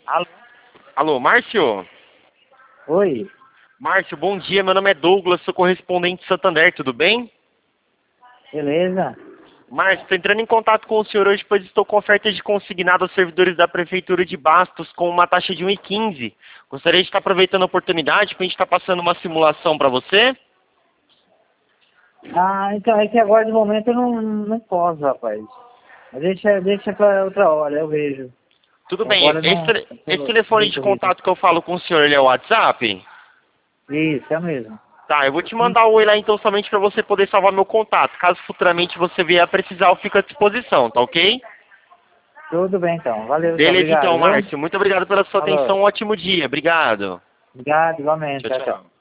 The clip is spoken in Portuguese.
Alô? Alô, Márcio? Oi, Márcio, bom dia. Meu nome é Douglas, sou correspondente de Santander, tudo bem? beleza? Márcio, estou entrando em contato com o senhor hoje, pois estou com oferta de consignado aos servidores da Prefeitura de Bastos com uma taxa de 1,15. Gostaria de estar aproveitando a oportunidade para a gente estar passando uma simulação para você. Ah, então é que agora de momento eu não posso, rapaz. Mas deixa pra outra hora, eu vejo. Tudo bem, Agora eu esse, não esse tô telefone meio de corrido. contato que eu falo com o senhor, ele é o WhatsApp? Isso, é mesmo. Tá, eu vou te mandar o oi lá então somente para você poder salvar meu contato. Caso futuramente você vier a precisar, eu fico à disposição, tá ok? Tudo bem então. Valeu então, Beleza obrigado, então, viu? Márcio. Muito obrigado pela sua Falou. atenção. Um ótimo dia. Obrigado. Obrigado, igualmente. Tchau, Tchau, tchau. tchau.